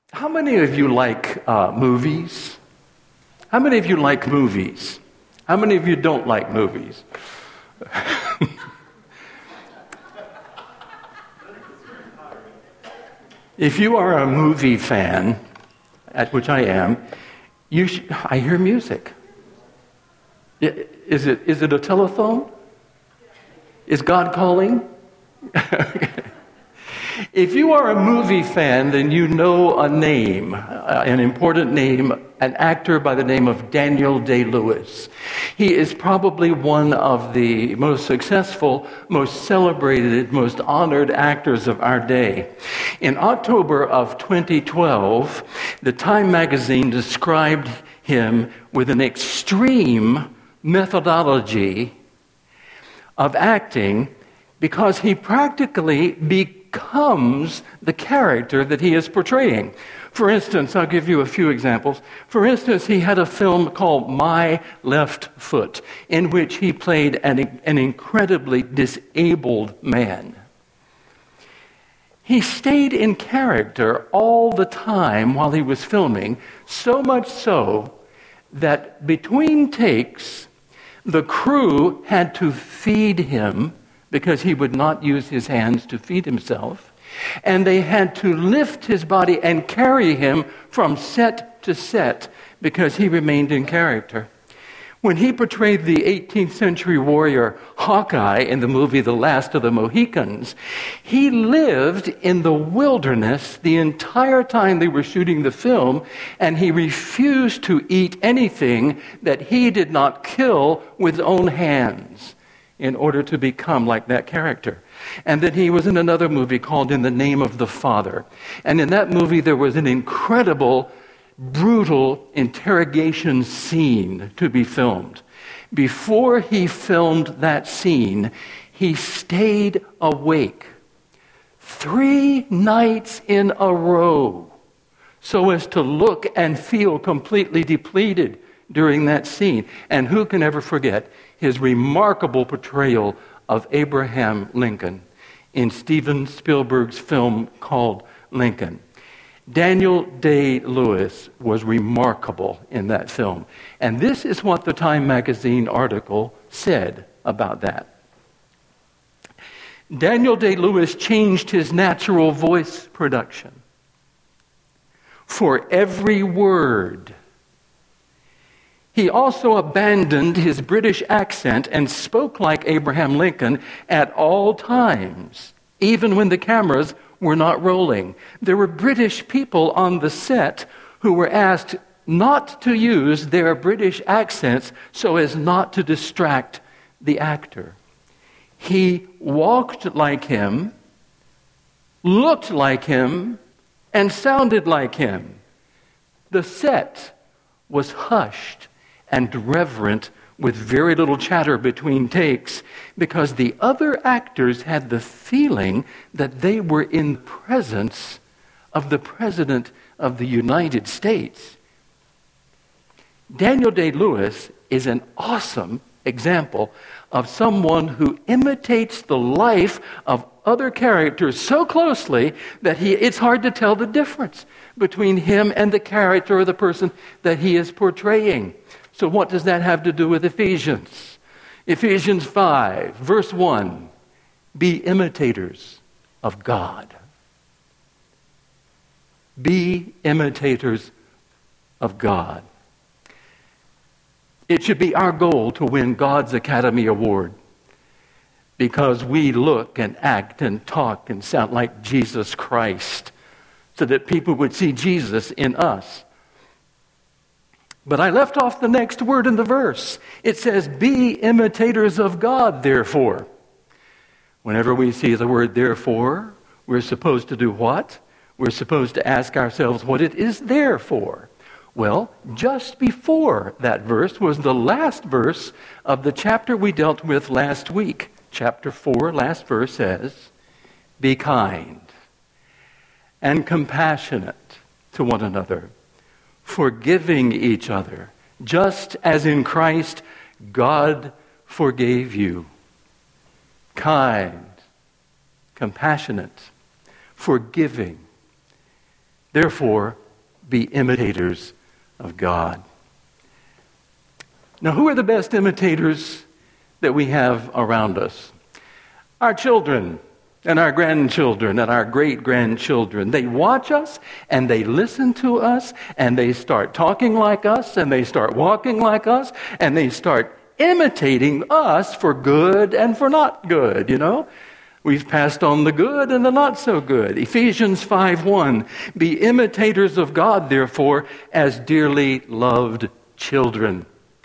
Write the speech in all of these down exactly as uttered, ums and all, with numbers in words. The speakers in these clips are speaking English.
How many of you like uh, movies? How many of you like movies? How many of you don't like movies? If you are a movie fan, at which I am, you sh- I hear music. Is it is it a telephone? Is God calling? If you are a movie fan, then you know a name, uh, an important name, an actor by the name of Daniel Day-Lewis. He is probably one of the most successful, most celebrated, most honored actors of our day. In October of twenty twelve, the Time magazine described him with an extreme methodology of acting because he practically becomes the character that he is portraying. For instance, I'll give you a few examples. For instance, he had a film called My Left Foot, in which he played an, an incredibly disabled man. He stayed in character all the time while he was filming, so much so that between takes, the crew had to feed him because he would not use his hands to feed himself. And they had to lift his body and carry him from set to set because he remained in character. When he portrayed the eighteenth century warrior Hawkeye in the movie The Last of the Mohicans, he lived in the wilderness the entire time they were shooting the film, and he refused to eat anything that he did not kill with his own hands in order to become like that character. And then he was in another movie called In the Name of the Father. And in that movie there was an incredible, brutal interrogation scene to be filmed. Before he filmed that scene, he stayed awake three nights in a row so as to look and feel completely depleted during that scene. And who can ever forget his remarkable portrayal of Abraham Lincoln in Steven Spielberg's film called Lincoln. Daniel Day-Lewis was remarkable in that film. And this is what the Time magazine article said about that. Daniel Day-Lewis changed his natural voice production. For every word, he also abandoned his British accent and spoke like Abraham Lincoln at all times, even when the cameras were not rolling. There were British people on the set who were asked not to use their British accents so as not to distract the actor. He walked like him, looked like him, and sounded like him. The set was hushed and reverent with very little chatter between takes because the other actors had the feeling that they were in the presence of the President of the United States. Daniel Day-Lewis is an awesome example of someone who imitates the life of other characters so closely that he, it's hard to tell the difference between him and the character or the person that he is portraying. So what does that have to do with Ephesians? Ephesians five, verse one, be imitators of God. Be imitators of God. It should be our goal to win God's Academy Award because we look and act and talk and sound like Jesus Christ so that people would see Jesus in us. But I left off the next word in the verse. It says, be imitators of God, therefore. Whenever we see the word therefore, we're supposed to do what? We're supposed to ask ourselves what it is there for. Well, just before that verse was the last verse of the chapter we dealt with last week. Chapter four, last verse says, be kind and compassionate to one another, forgiving each other, just as in Christ God forgave you. Kind, compassionate, forgiving. Therefore, be imitators of God. Now, who are the best imitators that we have around us? Our children and our grandchildren and our great-grandchildren. They watch us and they listen to us and they start talking like us and they start walking like us and they start imitating us for good and for not good, you know? We've passed on the good and the not so good. Ephesians five one, be imitators of God, therefore, as dearly loved children.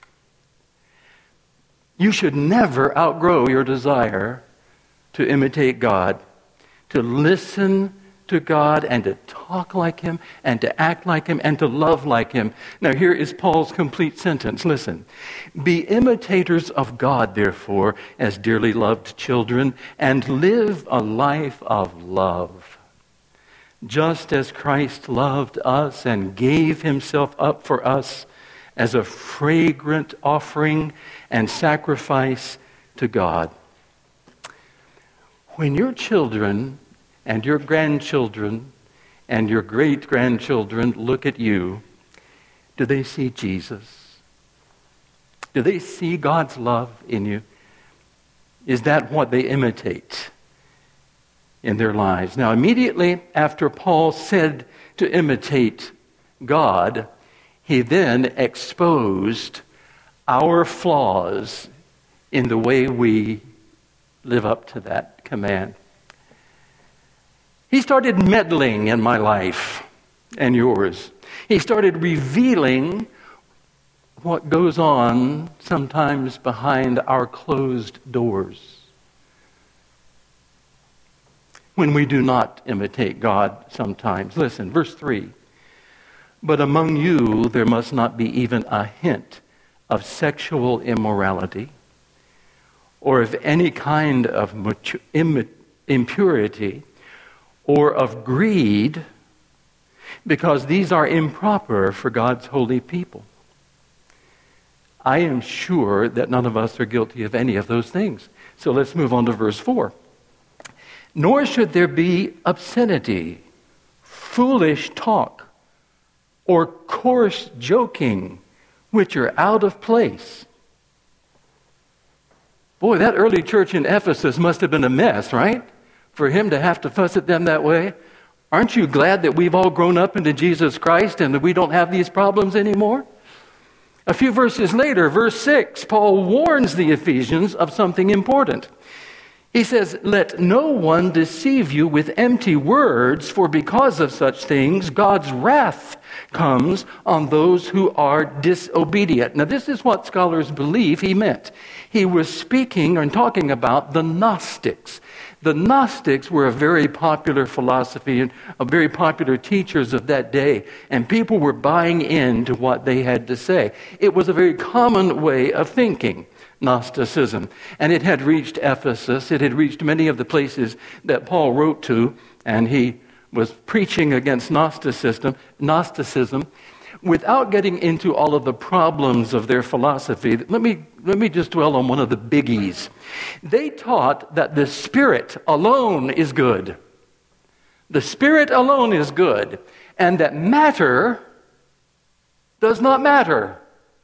You should never outgrow your desire to imitate God, to listen to God and to talk like Him and to act like Him and to love like Him. Now here is Paul's complete sentence. Listen. Be imitators of God, therefore, as dearly loved children, and live a life of love. Just as Christ loved us and gave Himself up for us as a fragrant offering and sacrifice to God. When your children and your grandchildren and your great-grandchildren look at you, do they see Jesus? Do they see God's love in you? Is that what they imitate in their lives? Now, immediately after Paul said to imitate God, he then exposed our flaws in the way we live up to that command. He started meddling in my life and yours. He started revealing what goes on sometimes behind our closed doors when we do not imitate God sometimes. Listen, verse three. But among you there must not be even a hint of sexual immorality or of any kind of impurity or of greed, because these are improper for God's holy people. I am sure that none of us are guilty of any of those things. So let's move on to verse four. Nor should there be obscenity, foolish talk, or coarse joking, which are out of place. Boy, that early church in Ephesus must have been a mess, right? For him to have to fuss at them that way. Aren't you glad that we've all grown up into Jesus Christ and that we don't have these problems anymore? A few verses later, verse six, Paul warns the Ephesians of something important. He says, let no one deceive you with empty words, for because of such things, God's wrath comes on those who are disobedient. Now, this is what scholars believe he meant. He was speaking and talking about the Gnostics. The Gnostics were a very popular philosophy and a very popular teachers of that day, and people were buying into what they had to say. It was a very common way of thinking, Gnosticism, and it had reached Ephesus. It had reached many of the places that Paul wrote to, and he was preaching against Gnosticism, Gnosticism. Without getting into all of the problems of their philosophy, let me, let me just dwell on one of the biggies. They taught that the Spirit alone is good. The Spirit alone is good, and that matter does not matter.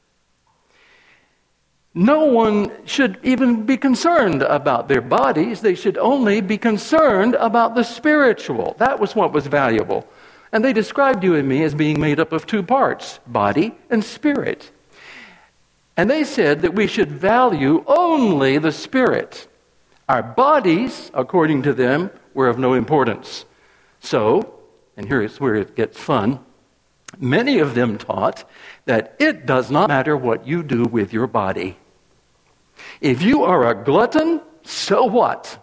No one should even be concerned about their bodies. They should only be concerned about the spiritual. That was what was valuable. And they described you and me as being made up of two parts, body and spirit. And they said that we should value only the spirit. Our bodies, according to them, were of no importance. So, and here's where it gets fun, many of them taught that it does not matter what you do with your body. If you are a glutton, so what?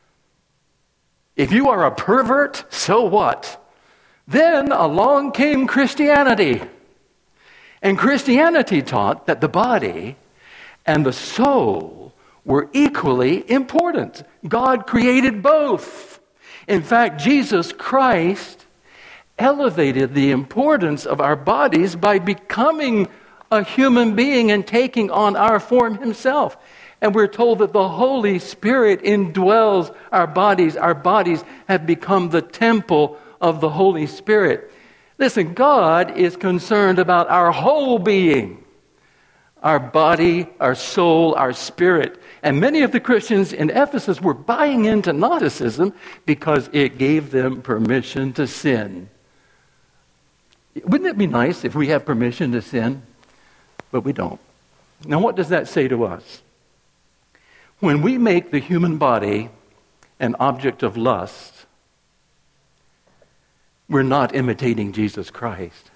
If you are a pervert, so what? Then along came Christianity. And Christianity taught that the body and the soul were equally important. God created both. In fact, Jesus Christ elevated the importance of our bodies by becoming a human being and taking on our form himself. And we're told that the Holy Spirit indwells our bodies. Our bodies have become the temple of the Holy Spirit. Listen, God is concerned about our whole being, our body, our soul, our spirit. And many of the Christians in Ephesus were buying into Gnosticism because it gave them permission to sin. Wouldn't it be nice if we have permission to sin? But we don't. Now, what does that say to us? When we make the human body an object of lust, we're not imitating Jesus Christ.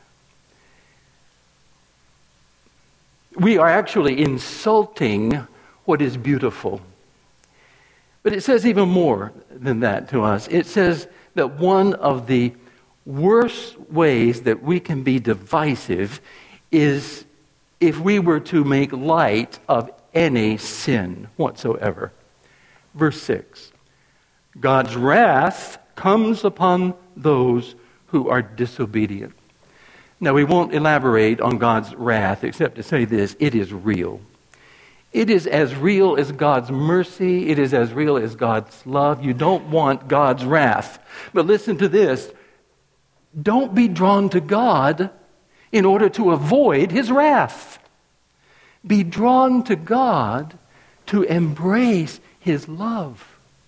We are actually insulting what is beautiful. But it says even more than that to us. It says that one of the worst ways that we can be divisive is if we were to make light of any sin whatsoever. Verse six, God's wrath comes upon those who are disobedient. Now, we won't elaborate on God's wrath except to say this: it is real. It is as real as God's mercy. It is as real as God's love. You don't want God's wrath. But listen to this. Don't be drawn to God in order to avoid his wrath. Be drawn to God to embrace his love.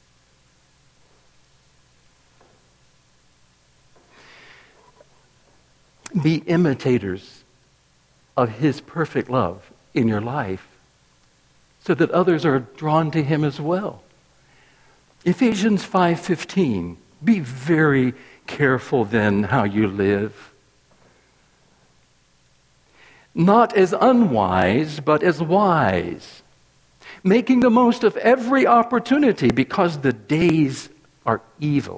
Be imitators of his perfect love in your life so that others are drawn to him as well. Ephesians five fifteen. Be very careful then how you live. Not as unwise, but as wise, making the most of every opportunity because the days are evil.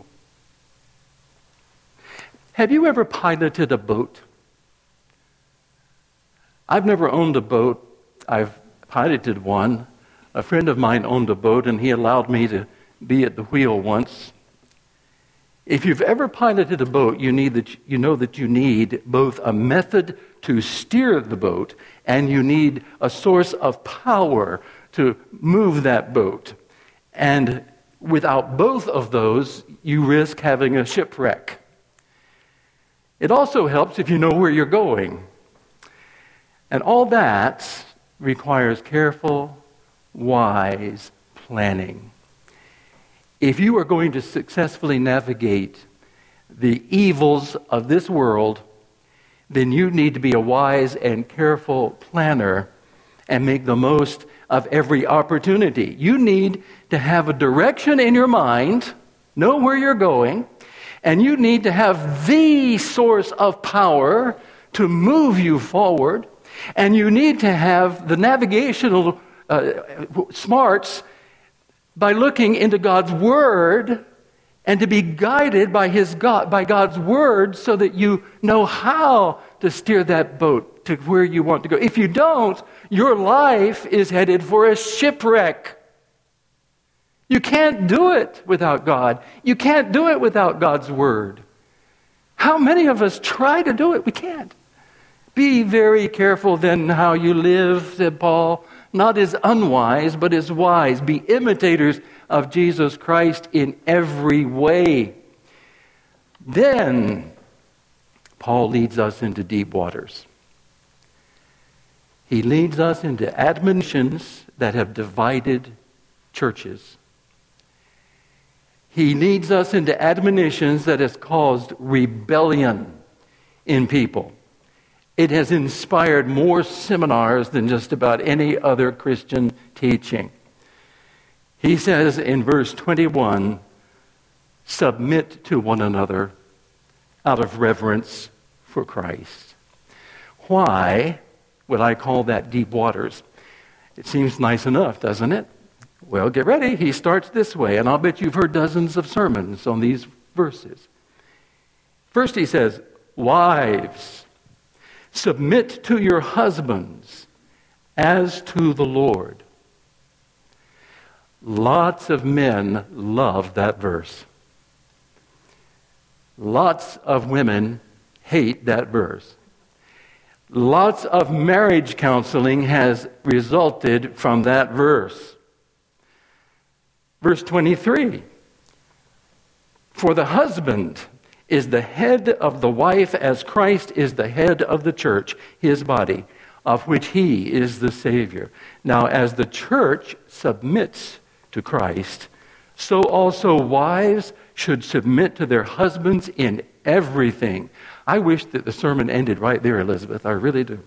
Have you ever piloted a boat? I've never owned a boat. I've piloted one. A friend of mine owned a boat, and he allowed me to be at the wheel once. If you've ever piloted a boat, you need that you know that you need both a method to steer the boat and you need a source of power to move that boat. And without both of those, you risk having a shipwreck. It also helps if you know where you're going. And all that requires careful, wise planning. If you are going to successfully navigate the evils of this world, then you need to be a wise and careful planner and make the most of every opportunity. You need to have a direction in your mind, know where you're going, and you need to have the source of power to move you forward, and you need to have the navigational uh, smarts by looking into God's Word and to be guided by His God, by God's Word so that you know how to steer that boat to where you want to go. If you don't, your life is headed for a shipwreck. You can't do it without God. You can't do it without God's Word. How many of us try to do it? We can't. Be very careful then how you live, said Paul. Not as unwise, but as wise. Be imitators of Jesus Christ in every way. Then, Paul leads us into deep waters. He leads us into admonitions that have divided churches. He leads us into admonitions that has caused rebellion in people. It has inspired more seminars than just about any other Christian teaching. He says in verse twenty-one, submit to one another out of reverence for Christ. Why would I call that deep waters? It seems nice enough, doesn't it? Well, get ready. He starts this way, and I'll bet you've heard dozens of sermons on these verses. First he says, wives, submit to your husbands as to the Lord. Lots of men love that verse. Lots of women hate that verse. Lots of marriage counseling has resulted from that verse. Verse twenty-three. For the husband is the head of the wife as Christ is the head of the church, his body, of which he is the Savior. Now, as the church submits to Christ, so also wives should submit to their husbands in everything. I wish that the sermon ended right there, Elizabeth. I really do.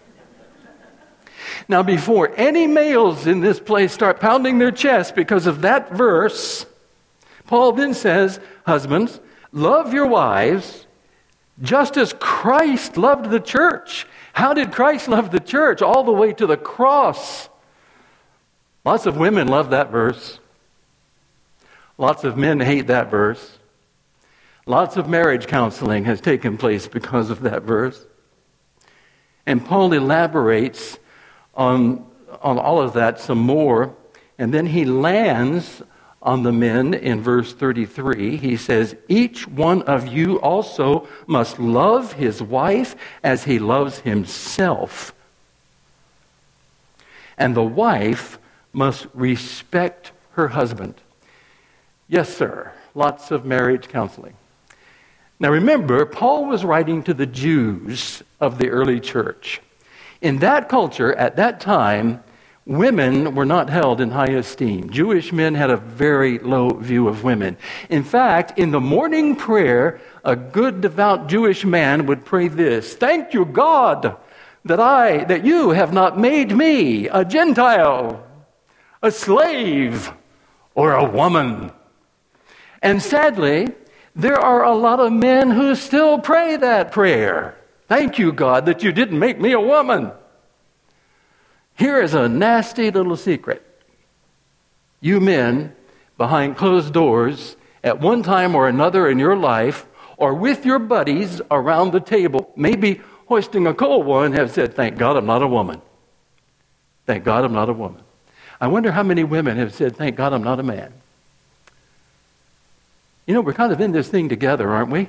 Now, before any males in this place start pounding their chest because of that verse, Paul then says, husbands, love your wives just as Christ loved the church. How did Christ love the church? All the way to the cross. Lots of women love that verse. Lots of men hate that verse. Lots of marriage counseling has taken place because of that verse. And Paul elaborates on, on all of that some more. And then he lands on the men in verse thirty-three. He says, each one of you also must love his wife as he loves himself. And the wife must respect her husband. Yes, sir. Lots of marriage counseling. Now remember, Paul was writing to the Jews of the early church. In that culture, at that time, women were not held in high esteem. Jewish men had a very low view of women. In fact, in the morning prayer, a good devout Jewish man would pray this: thank you, God, that I, that you have not made me a Gentile, a slave, or a woman. And sadly, there are a lot of men who still pray that prayer. Thank you, God, that you didn't make me a woman. Here is a nasty little secret. You men, behind closed doors, at one time or another in your life, or with your buddies around the table, maybe hoisting a cold one, have said, thank God I'm not a woman. Thank God I'm not a woman. I wonder how many women have said, thank God I'm not a man. You know, we're kind of in this thing together, aren't we?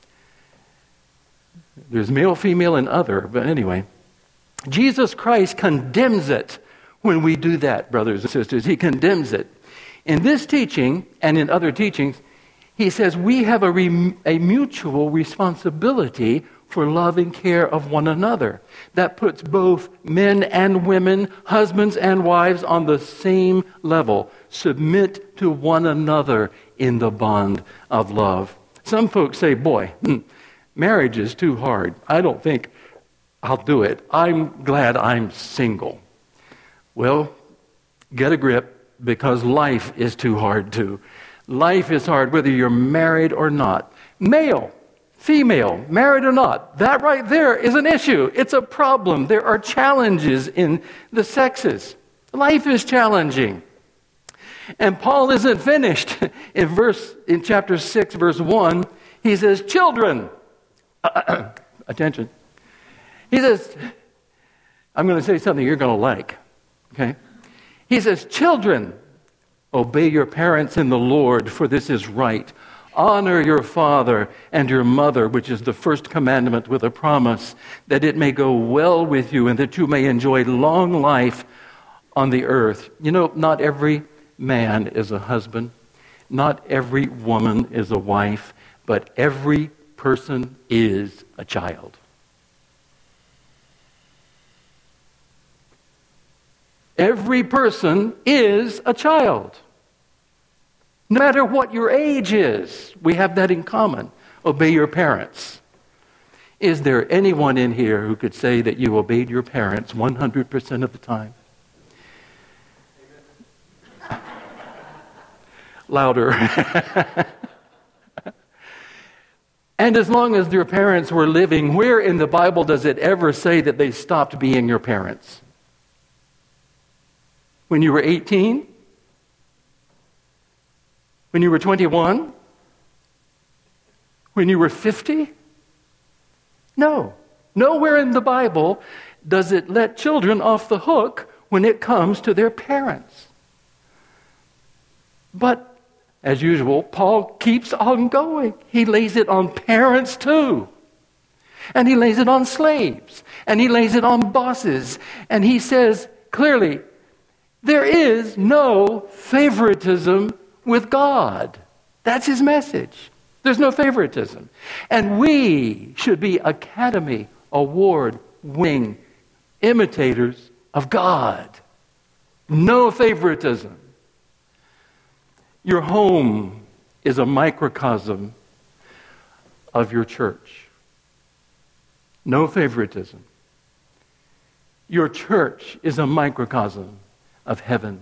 There's male, female, and other, but anyway. Jesus Christ condemns it when we do that, brothers and sisters. He condemns it. In this teaching and in other teachings, he says we have a, re- a mutual responsibility for love and care of one another. That puts both men and women, husbands and wives on the same level. Submit to one another in the bond of love. Some folks say, boy, marriage is too hard. I don't think I'll do it. I'm glad I'm single. Well, get a grip, because life is too hard too. Life is hard whether you're married or not. Male, female, married or not, that right there is an issue. It's a problem. There are challenges in the sexes. Life is challenging. And Paul isn't finished. In verse in chapter six, verse one, he says, children, attention. He says, I'm going to say something you're going to like, okay? He says, children, obey your parents in the Lord, for this is right. Honor your father and your mother, which is the first commandment with a promise, that it may go well with you and that you may enjoy long life on the earth. You know, not every man is a husband. Not every woman is a wife, but every person is a child. Every person is a child. No matter what your age is, we have that in common. Obey your parents. Is there anyone in here who could say that you obeyed your parents one hundred percent of the time? Louder. And as long as your parents were living, where in the Bible does it ever say that they stopped being your parents? When you were eighteen? When you were twenty-one? When you were fifty? No. Nowhere in the Bible does it let children off the hook when it comes to their parents. But, as usual, Paul keeps on going. He lays it on parents too. And he lays it on slaves. And he lays it on bosses. And he says clearly, there is no favoritism with God. That's his message. There's no favoritism. And we should be Academy Award-winning imitators of God. No favoritism. Your home is a microcosm of your church. No favoritism. Your church is a microcosm of heaven.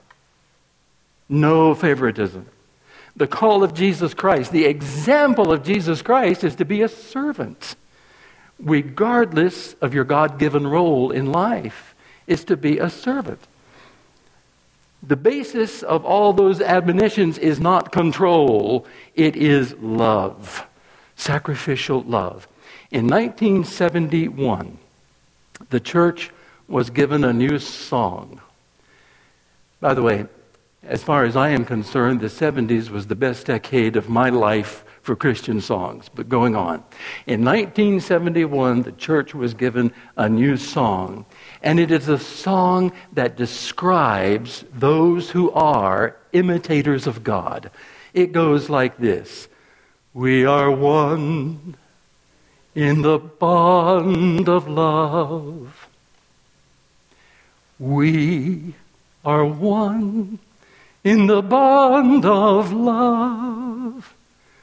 No favoritism. The call of Jesus Christ, the example of Jesus Christ is to be a servant. Regardless of your God-given role in life, is to be a servant. The basis of all those admonitions is not control, it is love. Sacrificial love. In nineteen seventy-one, the church was given a new song. By the way, as far as I am concerned, the seventies was the best decade of my life for Christian songs. But going on. In nineteen seventy-one, the church was given a new song. And it is a song that describes those who are imitators of God. It goes like this. We are one in the bond of love. We are one in the bond of love.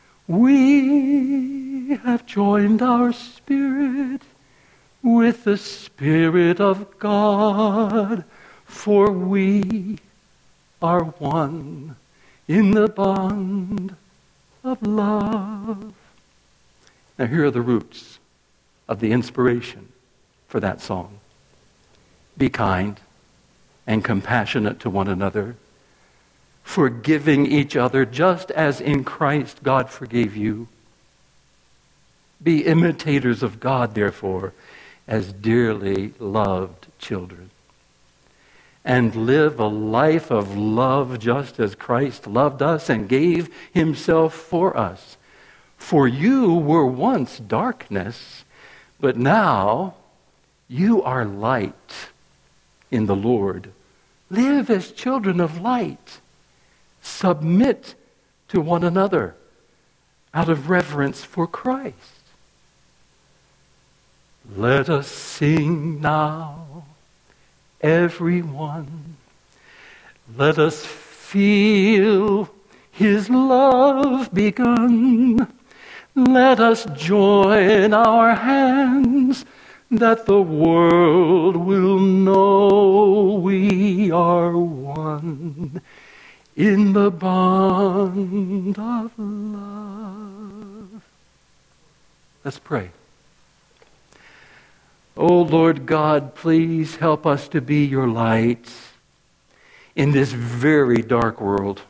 We have joined our spirit with the Spirit of God, for we are one in the bond of love. Now here are the roots of the inspiration for that song. Be kind and compassionate to one another, forgiving each other just as in Christ God forgave you. Be imitators of God, therefore, as dearly loved children. And live a life of love just as Christ loved us and gave himself for us. For you were once darkness, but now you are light in the Lord. Live as children of light. Submit to one another out of reverence for Christ. Let us sing now, everyone. Let us feel his love begun. Let us join our hands that the world will know we are one in the bond of love. Let's pray. Oh, Lord God, please help us to be your light in this very dark world.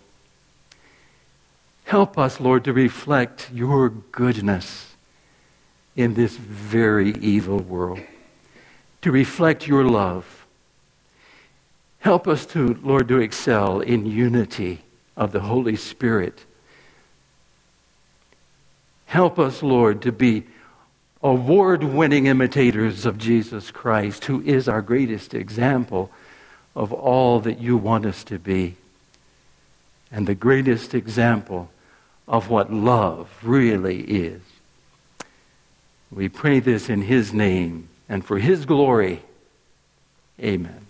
Help us, Lord, to reflect your goodness in this very evil world, to reflect your love. Help us to, Lord, to excel in unity of the Holy Spirit. Help us, Lord, to be award-winning imitators of Jesus Christ, who is our greatest example of all that you want us to be, and the greatest example of what love really is. We pray this in his name and for his glory. Amen.